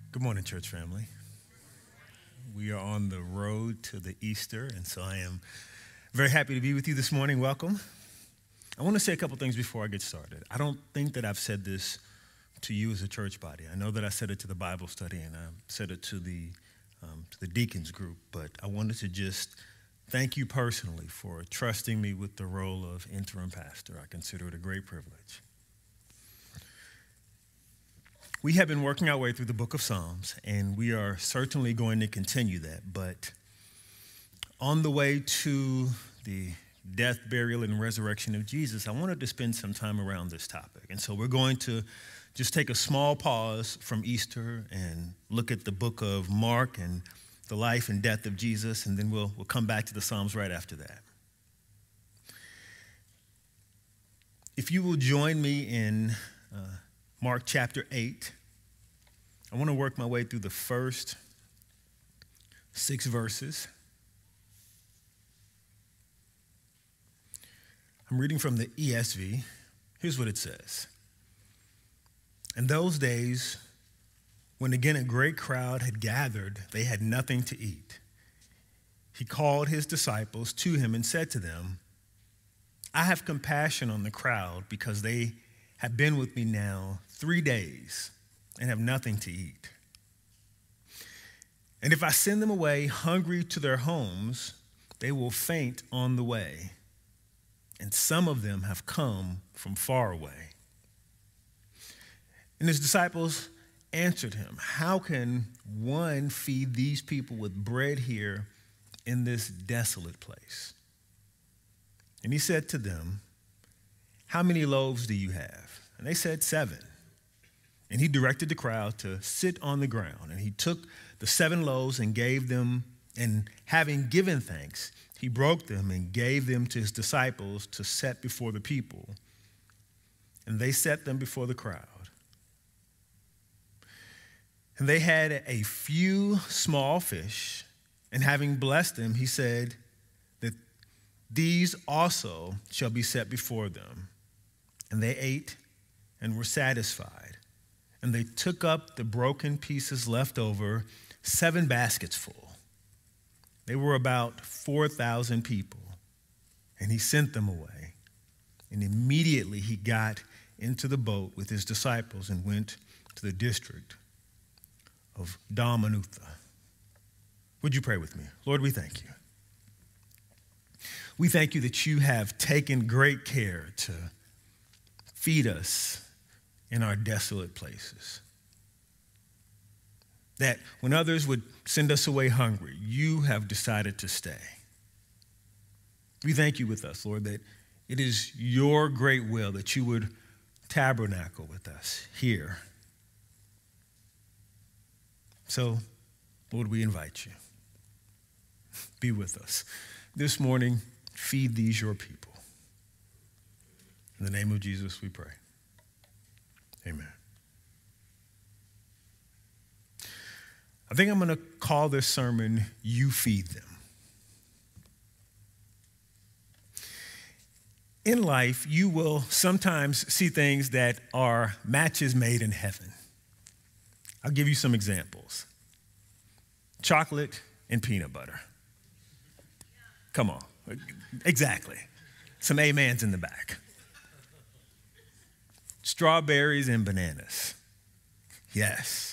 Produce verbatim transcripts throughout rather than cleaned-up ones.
Good morning, church family. We are on the road to the Easter, and so I am very happy to be with you this morning. Welcome. I want to say a couple things before I get started. I don't think that I've said this to you as a church body. I know that I said it to the Bible study, and I said it to the um, to the deacons group, but I wanted to just thank you personally for trusting me with the role of interim pastor. I consider it a great privilege. We have been working our way through the book of Psalms, and we are certainly going to continue that. But on the way to the death, burial, and resurrection of Jesus, I wanted to spend some time around this topic. And so we're going to just take a small pause from Easter and look at the book of Mark and the life and death of Jesus, and then we'll, we'll come back to the Psalms right after that. If you will join me in Uh, Mark chapter eight. I want to work my way through the first six verses. I'm reading from the E S V. Here's what it says. In those days, when again a great crowd had gathered, they had nothing to eat. He called his disciples to him and said to them, I have compassion on the crowd because they have been with me now three days and have nothing to eat. And if I send them away hungry to their homes, they will faint on the way. And some of them have come from far away. And his disciples answered him, how can one feed these people with bread here in this desolate place? And he said to them, how many loaves do you have? And they said, seven. And he directed the crowd to sit on the ground. And he took the seven loaves and gave them, and having given thanks, he broke them and gave them to his disciples to set before the people. And they set them before the crowd. And they had a few small fish, and having blessed them, he said that these also shall be set before them. And they ate and were satisfied. And they took up the broken pieces left over, seven baskets full. They were about four thousand people. And he sent them away. And immediately he got into the boat with his disciples and went to the district of Dalmanutha. Would you pray with me? Lord, we thank you. We thank you that you have taken great care to feed us in our desolate places. That when others would send us away hungry, you have decided to stay. We thank you with us, Lord, that it is your great will that you would tabernacle with us here. So, Lord, we invite you. Be with us. This morning, feed these your people. In the name of Jesus, we pray. Amen. I think I'm going to call this sermon, You Feed Them. In life, you will sometimes see things that are matches made in heaven. I'll give you some examples. Chocolate and peanut butter. Come on. Exactly. Some amens in the back. Strawberries and bananas. Yes.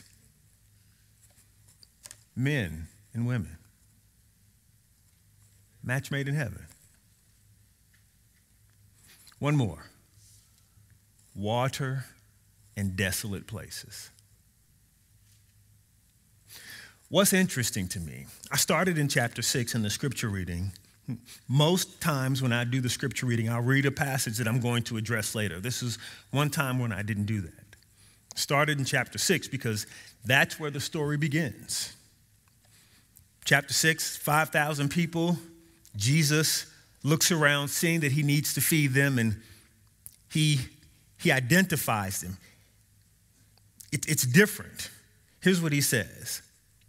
Men and women. Match made in heaven. One more. Water and desolate places. What's interesting to me, I started in chapter six in the scripture reading. Most times when I do the scripture reading, I'll read a passage that I'm going to address later. This is one time when I didn't do that. Started in chapter six because that's where the story begins. Chapter six, five thousand people. Jesus looks around, seeing that he needs to feed them, and he, he identifies them. It, it's different. Here's what he says.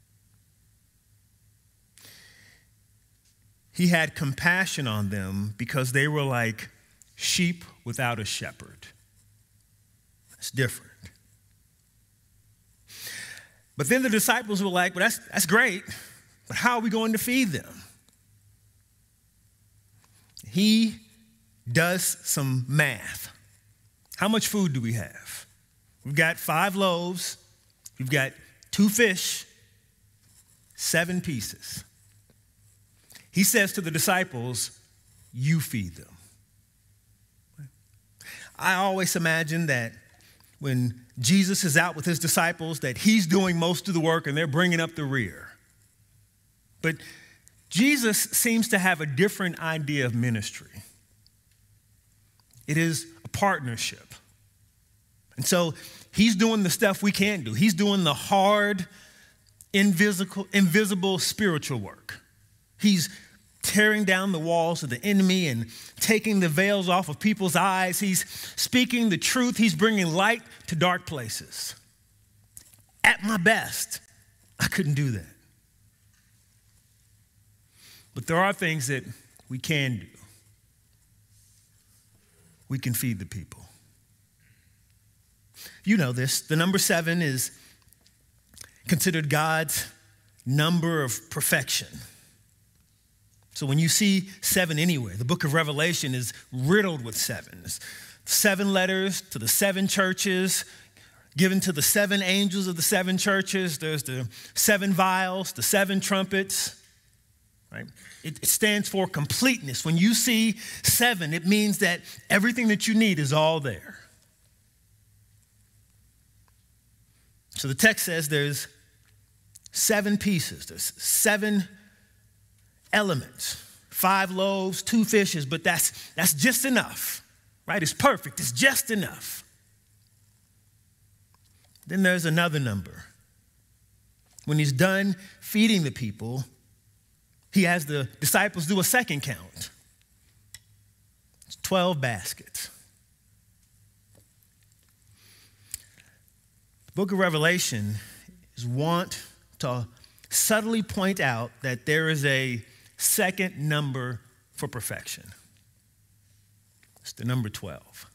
He had compassion on them because they were like sheep without a shepherd. It's different. But then the disciples were like, well, that's, that's great, but how are we going to feed them? He does some math. How much food do we have? We've got five loaves. We've got two fish, seven pieces. He says to the disciples, you feed them. I always imagine that when Jesus is out with his disciples, that he's doing most of the work and they're bringing up the rear. But Jesus seems to have a different idea of ministry. It is a partnership. And so he's doing the stuff we can't do. He's doing the hard, invisible, invisible spiritual work. He's tearing down the walls of the enemy and taking the veils off of people's eyes. He's speaking the truth. He's bringing light to dark places. At my best, I couldn't do that. But there are things that we can do. We can feed the people. You know this. The number seven is considered God's number of perfection. So when you see seven anywhere, the book of Revelation is riddled with sevens. Seven letters to the seven churches, given to the seven angels of the seven churches. There's the seven vials, the seven trumpets, right? It, it stands for completeness. When you see seven, it means that everything that you need is all there. So the text says there's seven pieces, there's seven elements, five loaves, two fishes, but that's, that's just enough, right? It's perfect, it's just enough. Then there's another number. When he's done feeding the people, he has the disciples do a second count. It's twelve baskets. The book of Revelation is wont to subtly point out that there is a second number for perfection. It's the number twelve.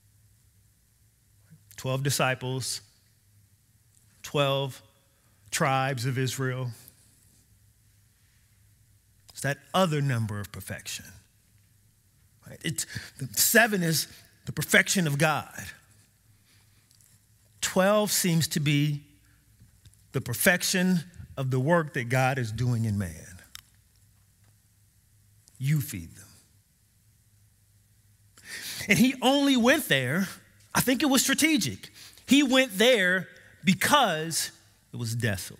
twelve disciples, twelve tribes of Israel. It's that other number of perfection. Right? It's, seven is the perfection of God. twelve seems to be the perfection of the work that God is doing in man. You feed them. And he only went there, I think it was strategic. He went there because it was desolate.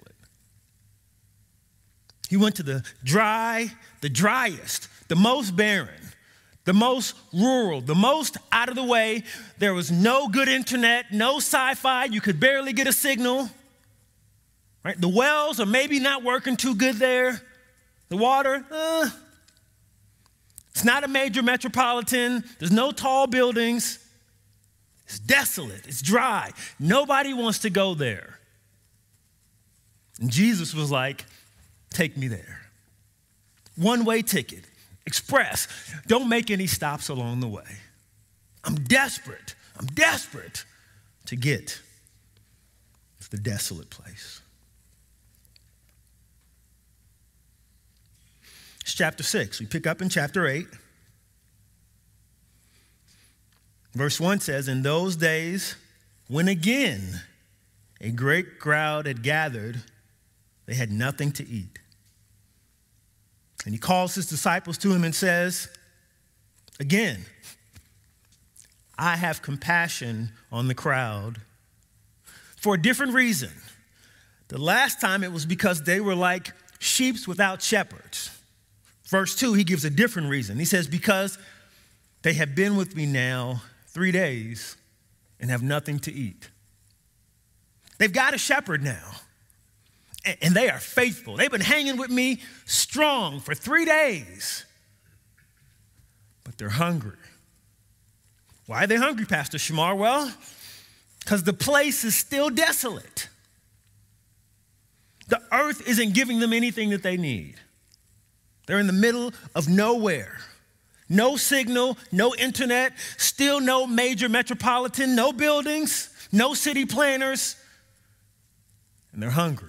He went to the dry, the driest, the most barren, the most rural, the most out of the way. There was no good internet, no Wi-Fi. You could barely get a signal. Right? The wells are maybe not working too good there. The water, uh, it's not a major metropolitan. There's no tall buildings. It's desolate. It's dry. Nobody wants to go there. And Jesus was like, take me there. One-way ticket, express. Don't make any stops along the way. I'm desperate. I'm desperate to get to the desolate place. It's chapter six. We pick up in chapter eight. Verse one says, in those days, when again a great crowd had gathered, they had nothing to eat. And he calls his disciples to him and says, again, I have compassion on the crowd for a different reason. The last time it was because they were like sheep without shepherds. Verse two, he gives a different reason. He says, because they have been with me now three days and have nothing to eat. They've got a shepherd now, and they are faithful. They've been hanging with me strong for three days, but they're hungry. Why are they hungry, Pastor Shamar? Well, because the place is still desolate. The earth isn't giving them anything that they need. They're in the middle of nowhere. No signal, no internet, still no major metropolitan, no buildings, no city planners. and they're hungry.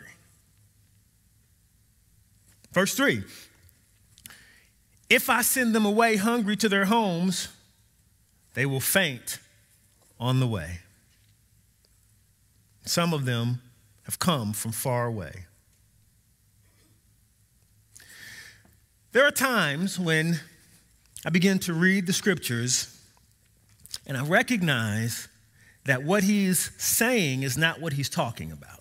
Verse three, if I send them away hungry to their homes, they will faint on the way. Some of them have come from far away. There are times when I begin to read the scriptures and I recognize that what he's saying is not what he's talking about.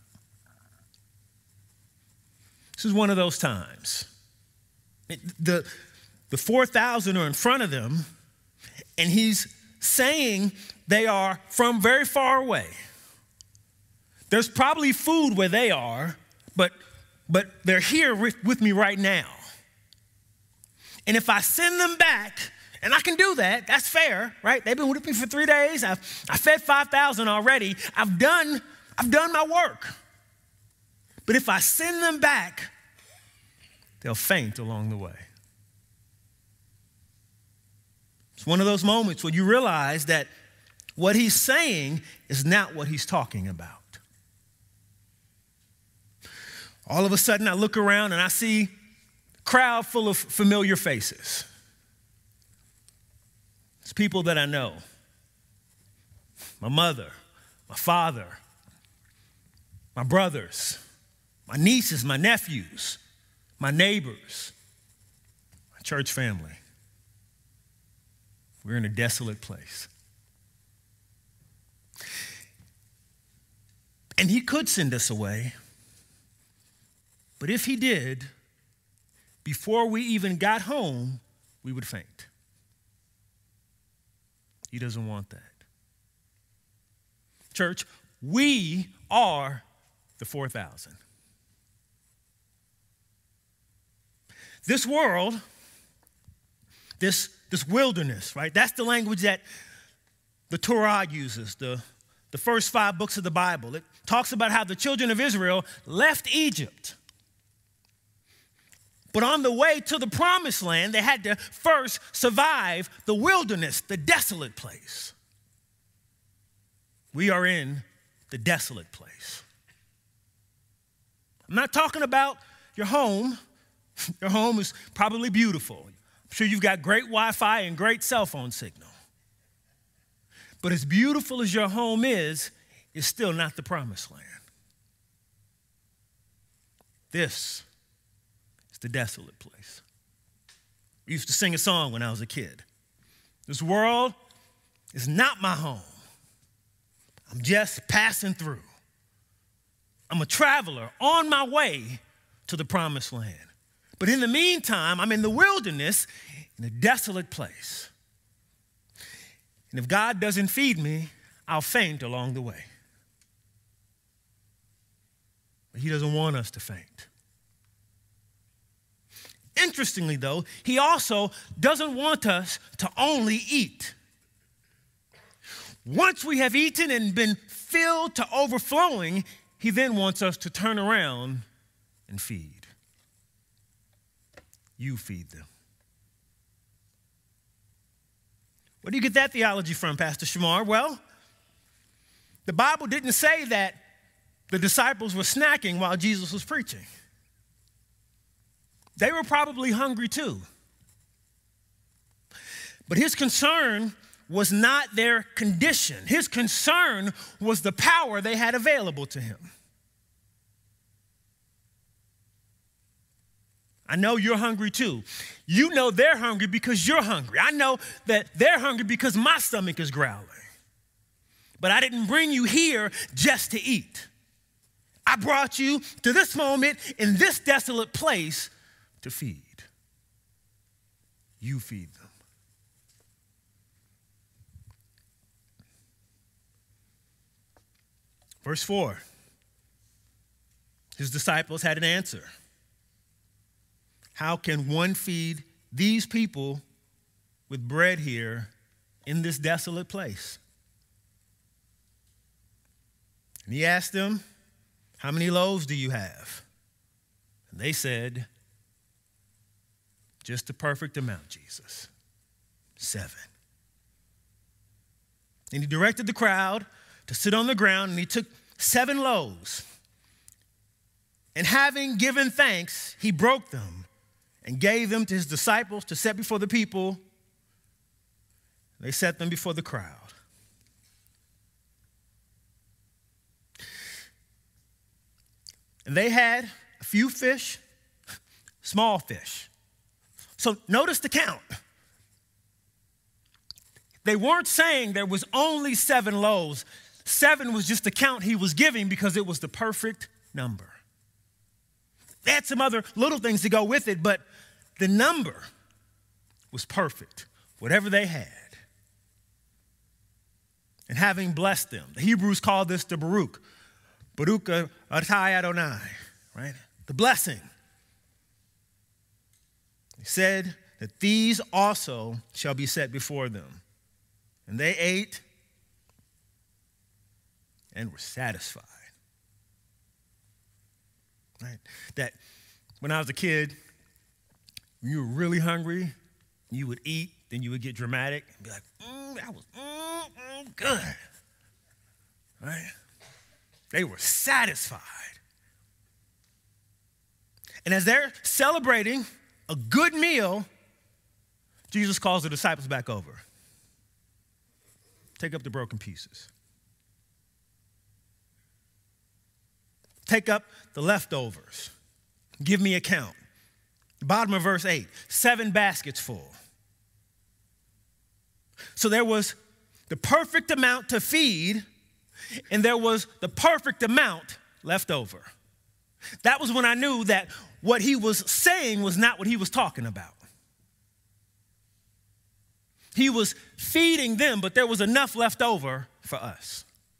This is one of those times. It, the, the four thousand are in front of them, and he's saying they are from very far away. There's probably food where they are, but, but they're here with, with me right now. And if I send them back, and I can do that, that's fair, right? They've been with me for three days. I've I fed five thousand already. I've done, I've done my work. But if I send them back, they'll faint along the way. It's one of those moments where you realize that what he's saying is not what he's talking about. All of a sudden, I look around and I see a crowd full of familiar faces. It's people that I know. My mother, my father, my brothers, my nieces, my nephews, my neighbors, my church family. We're in a desolate place. And he could send us away. But if he did, before we even got home, we would faint. He doesn't want that. Church, we are the four thousand. This world, this, this wilderness, right? That's the language that the Torah uses, the, the first five books of the Bible. It talks about how the children of Israel left Egypt. But on the way to the promised land, they had to first survive the wilderness, the desolate place. We are in the desolate place. I'm not talking about your home. Your home is probably beautiful. I'm sure you've got great Wi-Fi and great cell phone signal. But as beautiful as your home is, it's still not the promised land. This is the desolate place. We used to sing a song when I was a kid. This world is not my home. I'm just passing through. I'm a traveler on my way to the promised land. But in the meantime, I'm in the wilderness in a desolate place. And if God doesn't feed me, I'll faint along the way. But he doesn't want us to faint. Interestingly, though, he also doesn't want us to only eat. Once we have eaten and been filled to overflowing, he then wants us to turn around and feed. You feed them. Where do you get that theology from, Pastor Shamar? Well, the Bible didn't say that the disciples were snacking while Jesus was preaching. They were probably hungry too. But his concern was not their condition. His concern was the power they had available to him. I know you're hungry too. You know they're hungry because you're hungry. I know that they're hungry because my stomach is growling. But I didn't bring you here just to eat. I brought you to this moment in this desolate place to feed. You feed them. Verse four. His disciples had an answer. How can one feed these people with bread here in this desolate place? And he asked them, how many loaves do you have? And they said, just the perfect amount, Jesus. Seven. And he directed the crowd to sit on the ground, and he took seven loaves. And having given thanks, he broke them and gave them to his disciples to set before the people. They set them before the crowd. And they had a few fish, small fish. So notice the count. They weren't saying there was only seven loaves. Seven was just the count he was giving because it was the perfect number. They had some other little things to go with it, but the number was perfect, whatever they had. And having blessed them, the Hebrews call this the Baruch, Baruch Atah Adonai, right? The blessing. He said that these also shall be set before them. And they ate and were satisfied. Right? That when I was a kid, when you were really hungry, you would eat, then you would get dramatic and be like, mm, that was mm, mm, good. Right? They were satisfied. And as they're celebrating a good meal, Jesus calls the disciples back over. Take up the broken pieces. Take up the leftovers. Give me a count. Bottom of verse eight, seven baskets full. So there was the perfect amount to feed, and there was the perfect amount left over. That was when I knew that what he was saying was not what he was talking about. He was feeding them, but there was enough left over for us.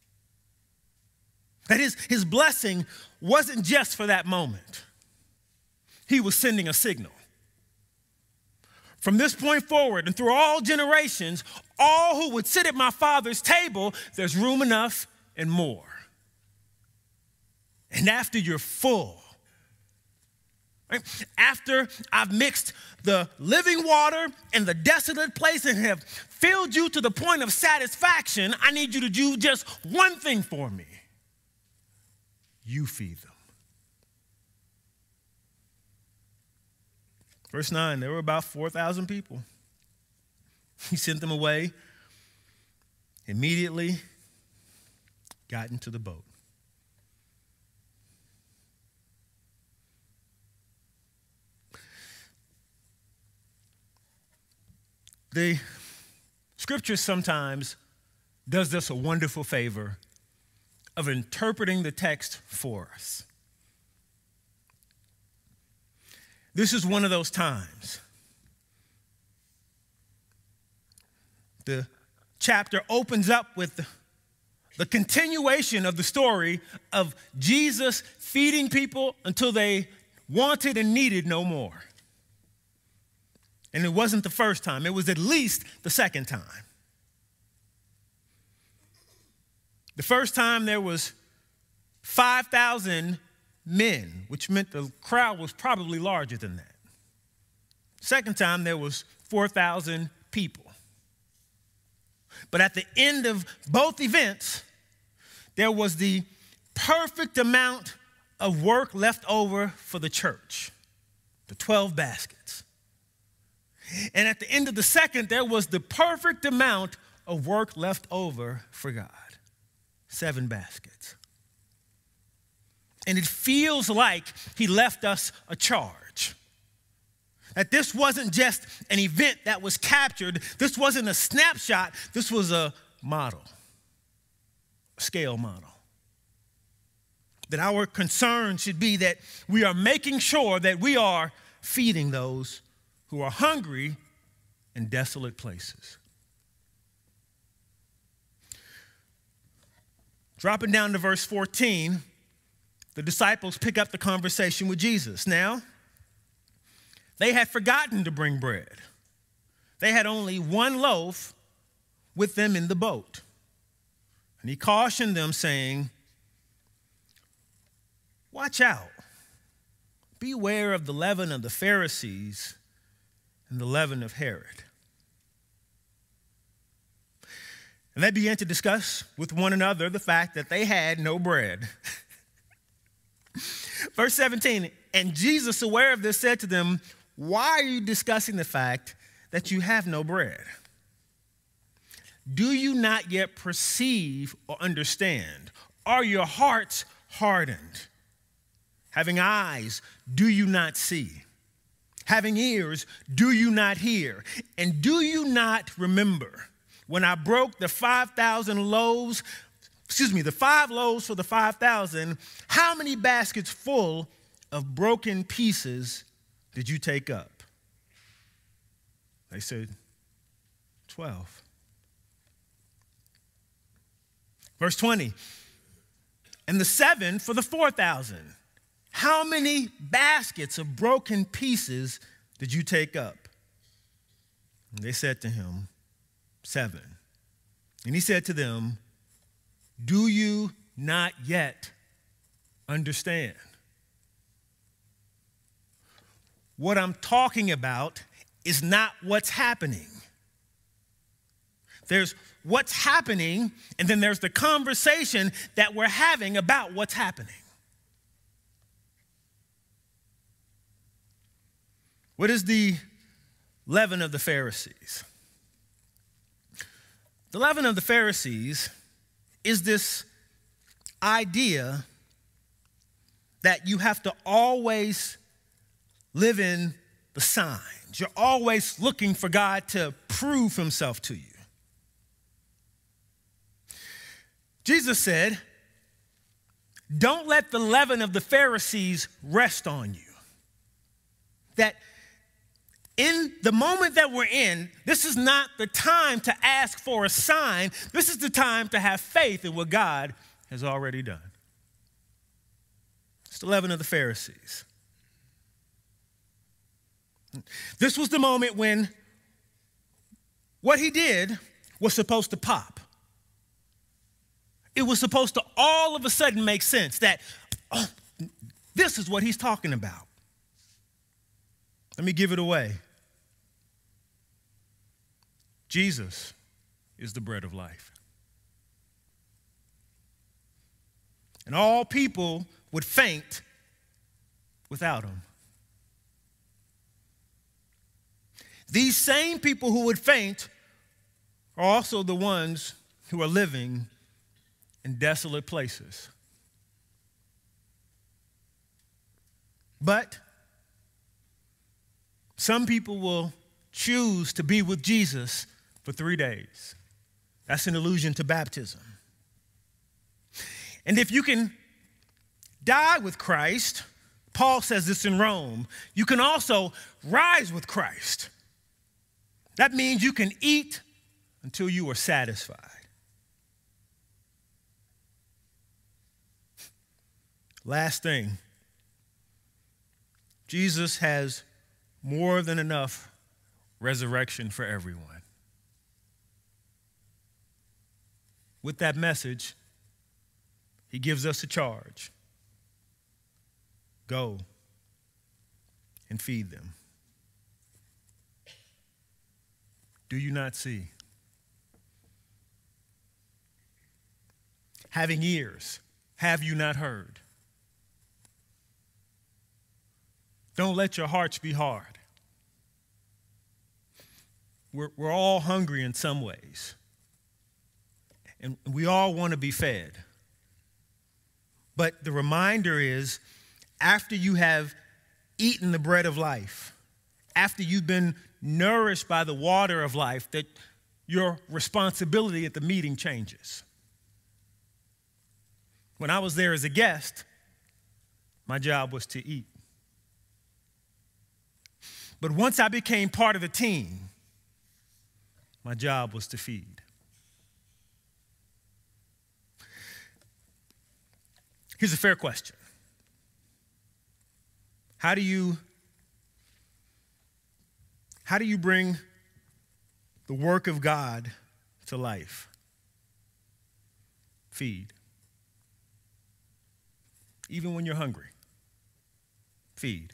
That his, his blessing wasn't just for that moment. He was sending a signal. From this point forward and through all generations, all who would sit at my Father's table, there's room enough and more. And after you're full, right? After I've mixed the living water and the desolate place and have filled you to the point of satisfaction, I need you to do just one thing for me. You feed them. Verse nine, there were about four thousand people. He sent them away, immediately got into the boat. The scripture sometimes does us a wonderful favor of interpreting the text for us. This is one of those times. The chapter opens up with the, the continuation of the story of Jesus feeding people until they wanted and needed no more. And it wasn't the first time. It was at least the second time. The first time there was five thousand men, which meant the crowd was probably larger than that. Second time there was four thousand people. But at the end of both events, there was the perfect amount of work left over for the church, the twelve baskets. And at the end of the second, there was the perfect amount of work left over for God, seven baskets. And it feels like he left us a charge. That this wasn't just an event that was captured. This wasn't a snapshot. This was a model, a scale model. That our concern should be that we are making sure that we are feeding those who are hungry in desolate places. Dropping down to verse fourteen, the disciples pick up the conversation with Jesus. Now, they had forgotten to bring bread. They had only one loaf with them in the boat. And he cautioned them, saying, "Watch out. Beware of the leaven of the Pharisees and the leaven of Herod." And they began to discuss with one another the fact that they had no bread. Verse seventeen, and Jesus, aware of this, said to them, why are you discussing the fact that you have no bread? Do you not yet perceive or understand? Are your hearts hardened? Having eyes, do you not see? Having ears, do you not hear? And do you not remember when I broke the five thousand loaves, excuse me, the five loaves for the five thousand, how many baskets full of broken pieces did you take up? They said, twelve. Verse twenty, and the seven for the four thousand. How many baskets of broken pieces did you take up? And they said to him, seven. And he said to them, do you not yet understand? What I'm talking about is not what's happening. There's what's happening, and then there's the conversation that we're having about what's happening. What is the leaven of the Pharisees? The leaven of the Pharisees is this idea that you have to always live in the signs. You're always looking for God to prove himself to you. Jesus said, don't let the leaven of the Pharisees rest on you. That in the moment that we're in, this is not the time to ask for a sign. This is the time to have faith in what God has already done. It's the leaven of the Pharisees. This was the moment when what he did was supposed to pop. It was supposed to all of a sudden make sense that, oh, this is what he's talking about. Let me give it away. Jesus is the bread of life. And all people would faint without him. These same people who would faint are also the ones who are living in desolate places. But some people will choose to be with Jesus for three days. That's an allusion to baptism. And if you can die with Christ, Paul says this in Rome, you can also rise with Christ. That means you can eat until you are satisfied. Last thing, Jesus has more than enough resurrection for everyone. With that message, he gives us a charge. Go and feed them. Do you not see? Having ears, have you not heard? Don't let your hearts be hard. We're, we're all hungry in some ways. And we all want to be fed. But the reminder is, after you have eaten the bread of life, after you've been nourished by the water of life, that your responsibility at the meeting changes. When I was there as a guest, my job was to eat. But once I became part of the team, my job was to feed. Here's a fair question. How do you, how do you bring the work of God to life? Feed. Even when you're hungry, feed.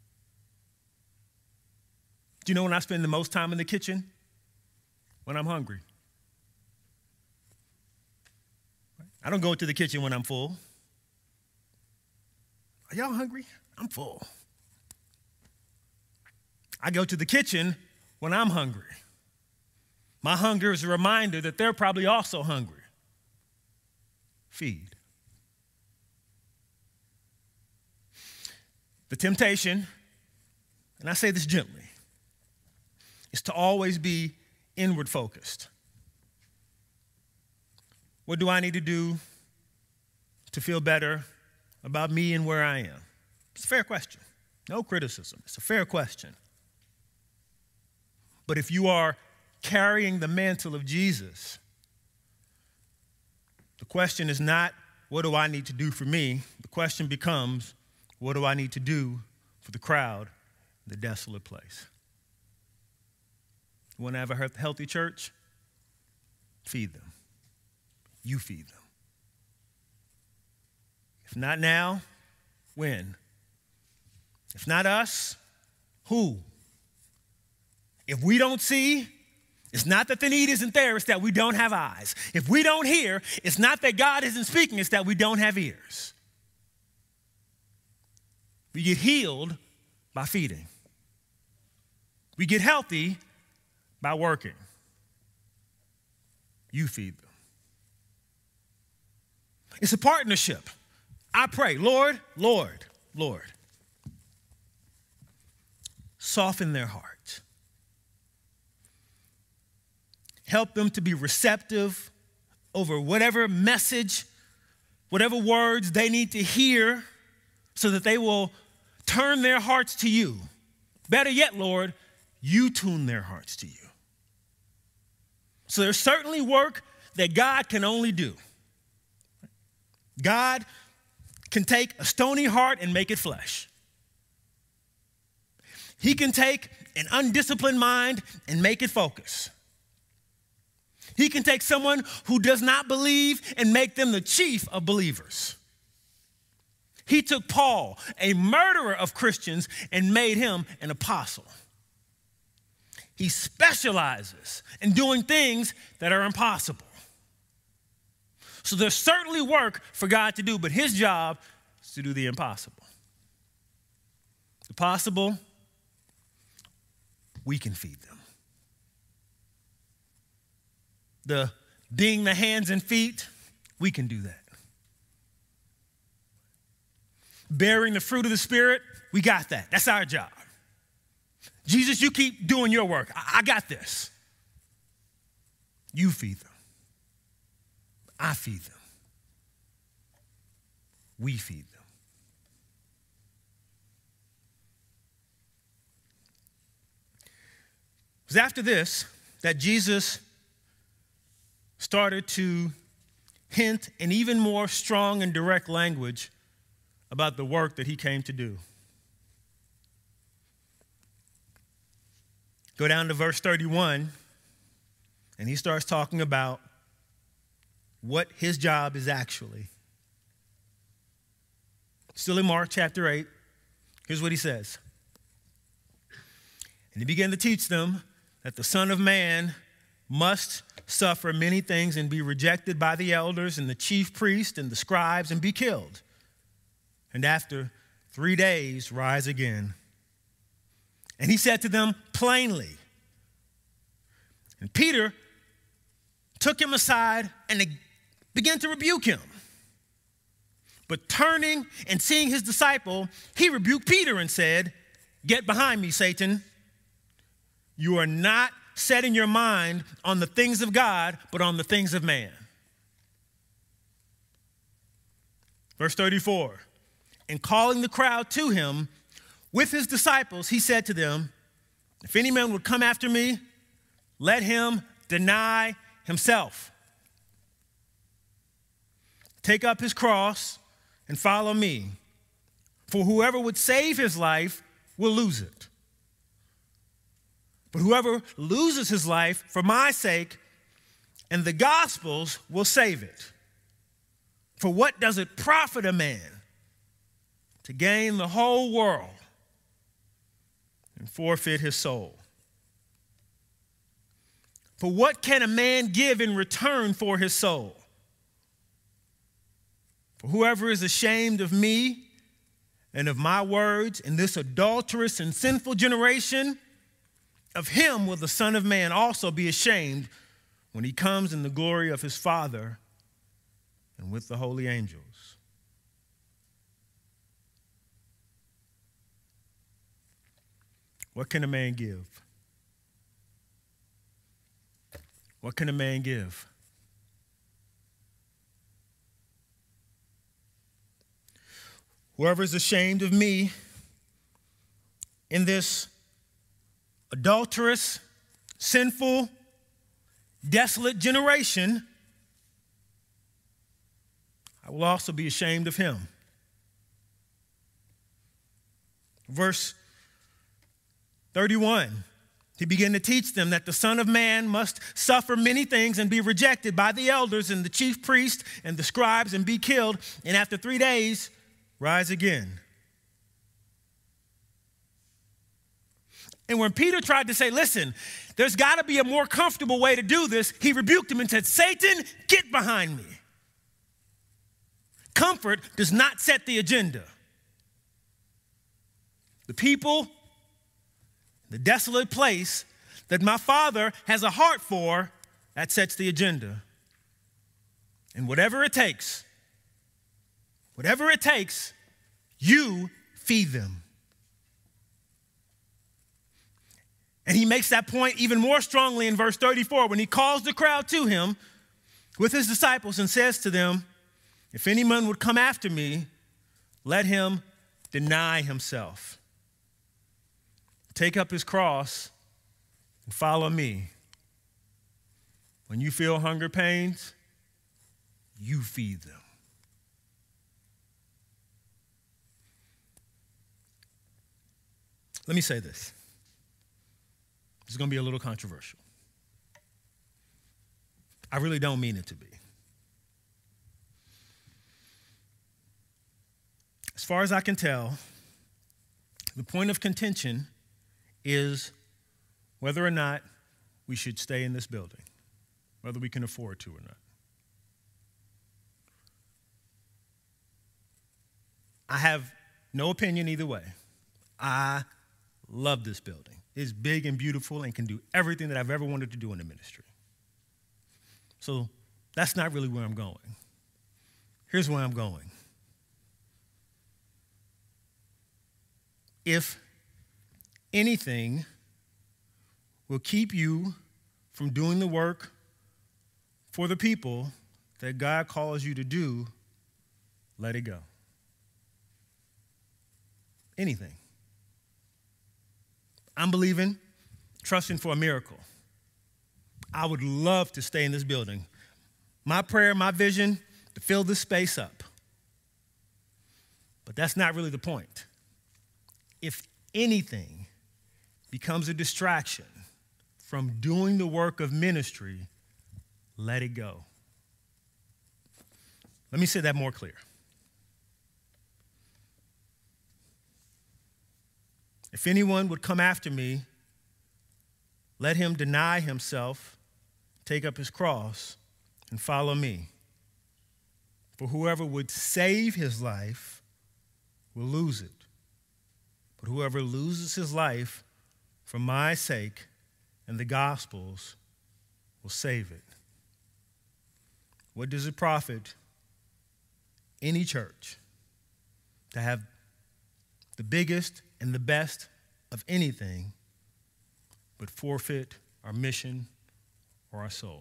Do you know when I spend the most time in the kitchen? When I'm hungry. I don't go to the kitchen when I'm full. Are y'all hungry? I'm full. I go to the kitchen when I'm hungry. My hunger is a reminder that they're probably also hungry. Feed. The temptation, and I say this gently, is to always be inward focused. What do I need to do to feel better about me and where I am? It's a fair question. No criticism. It's a fair question. But if you are carrying the mantle of Jesus, the question is not, what do I need to do for me? The question becomes, what do I need to do for the crowd in the desolate place? You want to have a healthy church? Feed them. You feed them. If not now, when? If not us, who? If we don't see, it's not that the need isn't there, it's that we don't have eyes. If we don't hear, it's not that God isn't speaking, it's that we don't have ears. We get healed by feeding. We get healthy by working. You feed them. It's a partnership. I pray, Lord, Lord, Lord, soften their hearts. Help them to be receptive over whatever message, whatever words they need to hear so that they will turn their hearts to you. Better yet, Lord, you tune their hearts to you. So there's certainly work that God can only do. God can take a stony heart and make it flesh. He can take an undisciplined mind and make it focus. He can take someone who does not believe and make them the chief of believers. He took Paul, a murderer of Christians, and made him an apostle. He specializes in doing things that are impossible. So there's certainly work for God to do, but his job is to do the impossible. The possible, we can feed them. The being the hands and feet, we can do that. Bearing the fruit of the Spirit, we got that. That's our job. Jesus, you keep doing your work. I, I got this. You feed them. I feed them. We feed them. It was after this that Jesus started to hint in even more strong and direct language about the work that he came to do. Go down to verse thirty-one, and he starts talking about what his job is actually. Still in Mark chapter eight, here's what he says. And he began to teach them that the Son of Man must suffer many things and be rejected by the elders and the chief priests and the scribes and be killed. And after three days, rise again. And he said to them plainly. And Peter took him aside and began to rebuke him. But turning and seeing his disciple, he rebuked Peter and said, "Get behind me, Satan. You are not setting your mind on the things of God, but on the things of man." Verse thirty-four, and calling the crowd to him with his disciples, he said to them, "If any man would come after me, let him deny himself. Take up his cross and follow me. For whoever would save his life will lose it. But whoever loses his life for my sake and the gospel's will save it. For what does it profit a man to gain the whole world and forfeit his soul? For what can a man give in return for his soul? For whoever is ashamed of me and of my words in this adulterous and sinful generation, of him will the Son of Man also be ashamed when he comes in the glory of his Father and with the holy angels. What can a man give? What can a man give? Whoever is ashamed of me in this adulterous, sinful, desolate generation, I will also be ashamed of him. Verse thirty-one, he began to teach them that the Son of Man must suffer many things and be rejected by the elders and the chief priests and the scribes and be killed, and after three days rise again. And when Peter tried to say, listen, there's got to be a more comfortable way to do this, he rebuked him and said, Satan, get behind me. Comfort does not set the agenda. The people, the desolate place that my Father has a heart for, that sets the agenda. And whatever it takes, whatever it takes, you feed them. And he makes that point even more strongly in verse thirty-four when he calls the crowd to him with his disciples and says to them, if anyone would come after me, let him deny himself. Take up his cross and follow me. When you feel hunger pains, you feed them. Let me say this. This is going to be a little controversial. I really don't mean it to be. As far as I can tell, the point of contention is whether or not we should stay in this building, whether we can afford to or not. I have no opinion either way. I love this building. It's big and beautiful and can do everything that I've ever wanted to do in the ministry. So that's not really where I'm going. Here's where I'm going. If anything will keep you from doing the work for the people that God calls you to do, let it go. Anything. I'm believing, trusting for a miracle. I would love to stay in this building. My prayer, my vision, to fill this space up. But that's not really the point. If anything becomes a distraction from doing the work of ministry, let it go. Let me say that more clear. If anyone would come after me, let him deny himself, take up his cross, and follow me. For whoever would save his life will lose it. But whoever loses his life for my sake and the gospel's will save it. What does it profit any church to have the biggest and the best of anything, but forfeit our mission or our soul?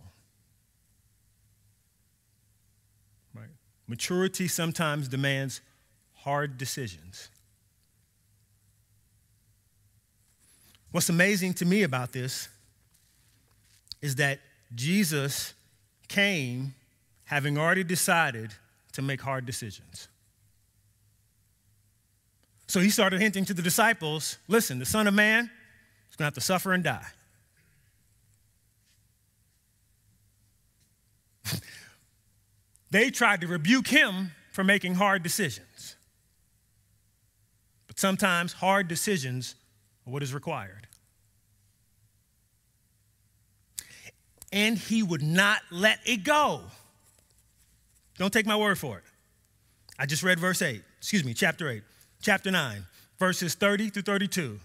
Right? Maturity sometimes demands hard decisions. What's amazing to me about this is that Jesus came having already decided to make hard decisions. So he started hinting to the disciples, listen, the Son of Man is going to have to suffer and die. They tried to rebuke him for making hard decisions. But sometimes hard decisions are what is required. And he would not let it go. Don't take my word for it. I just read verse eight, excuse me, chapter eight. chapter nine, verses thirty through thirty-two.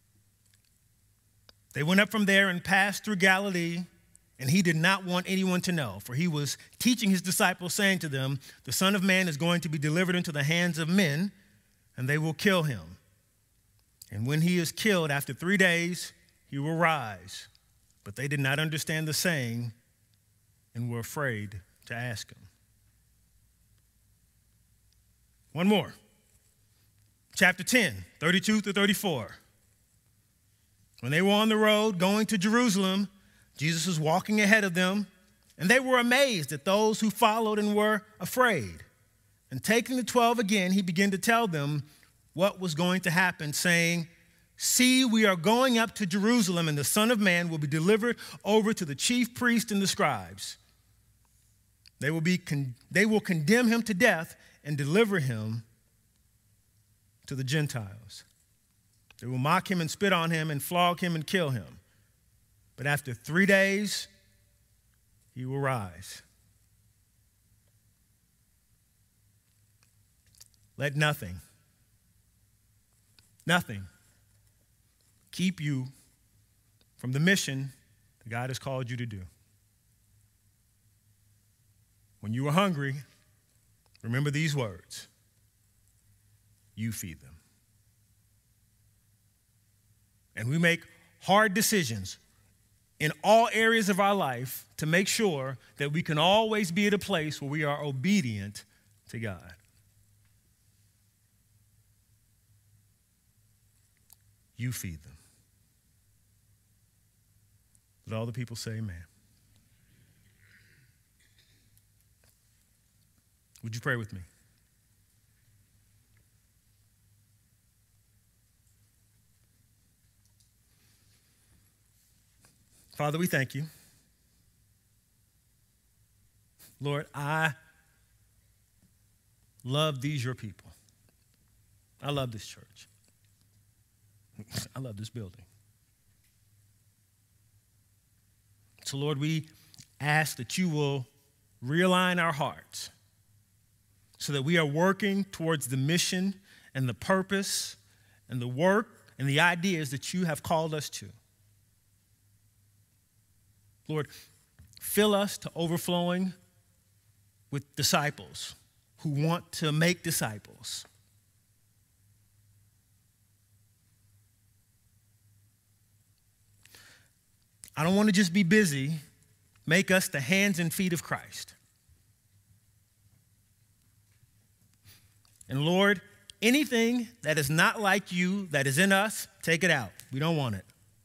They went up from there and passed through Galilee, and he did not want anyone to know, for he was teaching his disciples, saying to them, the Son of Man is going to be delivered into the hands of men, and they will kill him. And when he is killed, after three days, he will rise. But they did not understand the saying and were afraid to ask him. One more. Chapter ten, thirty-two through thirty-four. When they were on the road going to Jerusalem, Jesus was walking ahead of them, and they were amazed at those who followed and were afraid. And taking the twelve again, he began to tell them what was going to happen, saying, see, we are going up to Jerusalem, and the Son of Man will be delivered over to the chief priests and the scribes. They will, be con- they will condemn him to death and deliver him to the Gentiles. They will mock him and spit on him and flog him and kill him. But after three days, he will rise. Let nothing, nothing keep you from the mission that God has called you to do. When you are hungry, remember these words. You feed them. And we make hard decisions in all areas of our life to make sure that we can always be at a place where we are obedient to God. You feed them. Let all the people say amen. Would you pray with me? Father, we thank you. Lord, I love these, your people. I love this church. I love this building. So, Lord, we ask that you will realign our hearts so that we are working towards the mission and the purpose and the work and the ideas that you have called us to. Lord, fill us to overflowing with disciples who want to make disciples. I don't want to just be busy. Make us the hands and feet of Christ. And Lord, anything that is not like you, that is in us, take it out. We don't want it.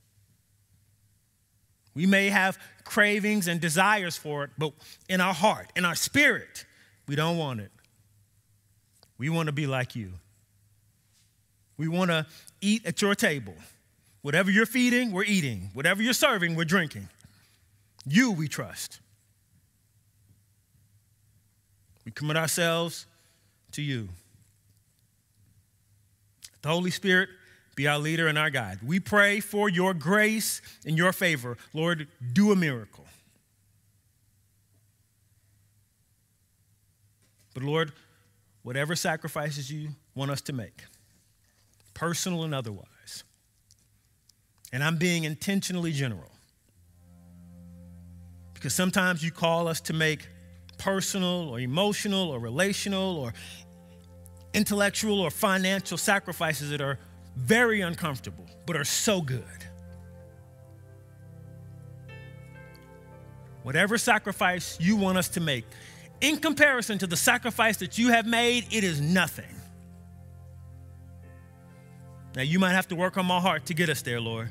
We may have cravings and desires for it, but in our heart, in our spirit, we don't want it. We want to be like you. We want to eat at your table. Whatever you're feeding, we're eating. Whatever you're serving, we're drinking. You we trust. We commit ourselves to you. The Holy Spirit be our leader and our guide. We pray for your grace and your favor. Lord, do a miracle. But Lord, whatever sacrifices you want us to make, personal and otherwise, and I'm being intentionally general, because sometimes you call us to make personal or emotional or relational or intellectual or financial sacrifices that are very uncomfortable, but are so good. Whatever sacrifice you want us to make, in comparison to the sacrifice that you have made, it is nothing. Now, you might have to work on my heart to get us there, Lord.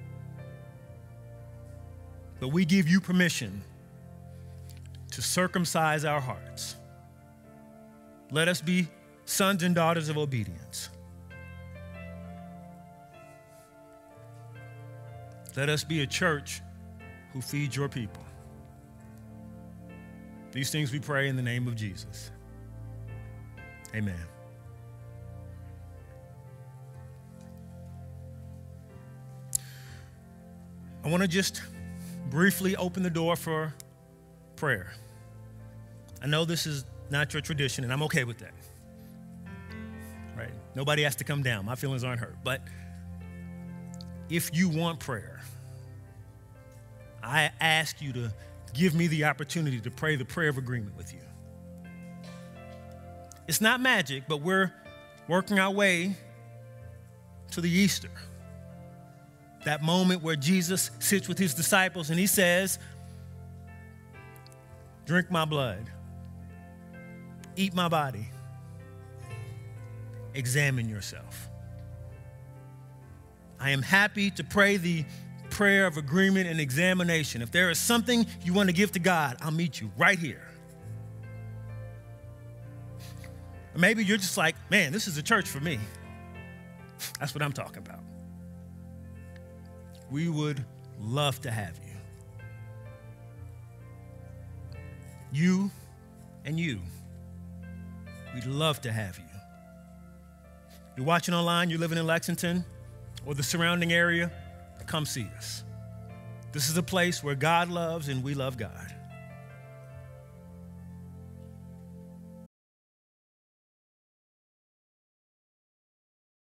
But we give you permission to circumcise our hearts. Let us be sons and daughters of obedience. Let us be a church who feeds your people. These things we pray in the name of Jesus. Amen. I want to just briefly open the door for prayer. I know this is not your tradition, and I'm okay with that. Right? Nobody has to come down. My feelings aren't hurt. But if you want prayer, I ask you to give me the opportunity to pray the prayer of agreement with you. It's not magic, but we're working our way to the Easter. That moment where Jesus sits with his disciples and he says, drink my blood, eat my body, examine yourself. I am happy to pray the prayer of agreement and examination. If there is something you want to give to God, I'll meet you right here. Or maybe you're just like, man, this is a church for me. That's what I'm talking about. We would love to have you. You and you. We'd love to have you. You're watching online, you're living in Lexington or the surrounding area, come see us. This is a place where God loves and we love God.